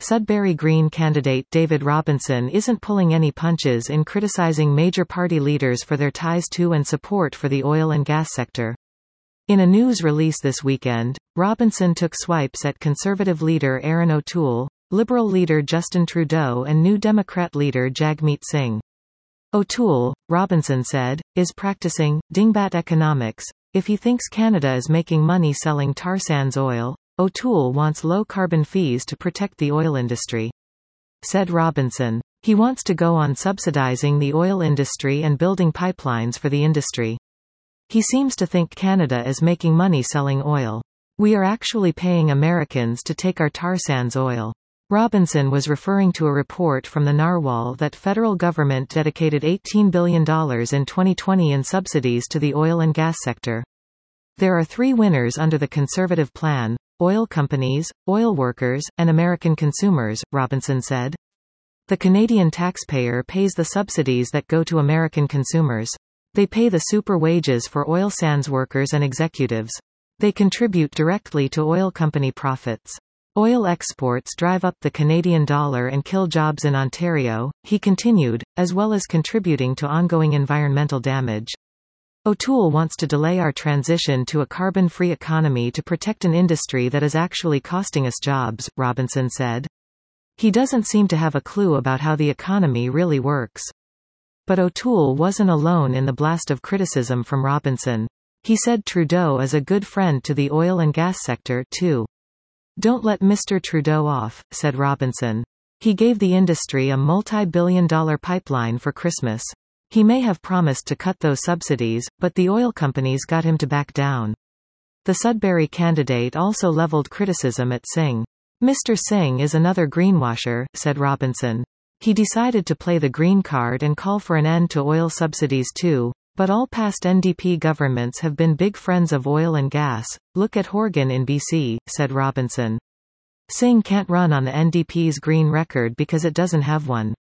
Sudbury Green candidate David Robinson isn't pulling any punches in criticizing major party leaders for their ties to and support for the oil and gas sector. In a news release this weekend, Robinson took swipes at Conservative leader Erin O'Toole, Liberal leader Justin Trudeau and New Democrat leader Jagmeet Singh. O'Toole, Robinson said, is practicing dingbat economics. If he thinks Canada is making money selling tar sands oil, O'Toole wants low-carbon fees to protect the oil industry. Said Robinson. He wants to go on subsidizing the oil industry and building pipelines for the industry. He seems to think Canada is making money selling oil. We are actually paying Americans to take our tar sands oil. Robinson was referring to a report from the Narwhal that federal government dedicated $18 billion in 2020 in subsidies to the oil and gas sector. There are three winners under the Conservative plan: oil companies, oil workers, and American consumers, Robinson said. The Canadian taxpayer pays the subsidies that go to American consumers. They pay the super wages for oil sands workers and executives. They contribute directly to oil company profits. Oil exports drive up the Canadian dollar and kill jobs in Ontario, he continued, as well as contributing to ongoing environmental damage. O'Toole wants to delay our transition to a carbon-free economy to protect an industry that is actually costing us jobs, Robinson said. He doesn't seem to have a clue about how the economy really works. But O'Toole wasn't alone in the blast of criticism from Robinson. He said Trudeau is a good friend to the oil and gas sector, too. Don't let Mr. Trudeau off, said Robinson. He gave the industry a multi-billion-dollar pipeline for Christmas. He may have promised to cut those subsidies, but the oil companies got him to back down. The Sudbury candidate also leveled criticism at Singh. Mr. Singh is another greenwasher, said Robinson. He decided to play the green card and call for an end to oil subsidies too. But all past NDP governments have been big friends of oil and gas. Look at Horgan in BC, said Robinson. Singh can't run on the NDP's green record because it doesn't have one.